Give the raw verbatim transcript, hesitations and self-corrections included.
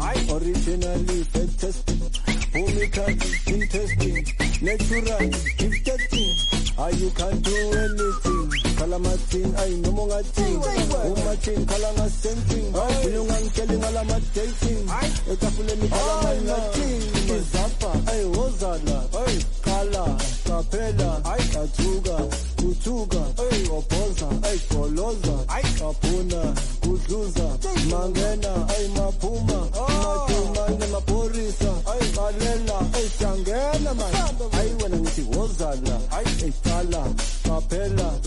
originally fake testing, chemically interesting, natural gifted. Ah, you can't do anything. Kalamating ay no mga ting. Umating kalama sensing. Ilungang keling alamat dating. Etafule ni kalaman nating. Izapa ay wozala. Kala, kapela, katuga, kutuga, opoza, ay koloza, kapuna, kudluza, mangena, ay mapuma, matuma ni maporisa, ay balela, ay sangena man. Ay wena ngithi wozala. Ay kala, kapela,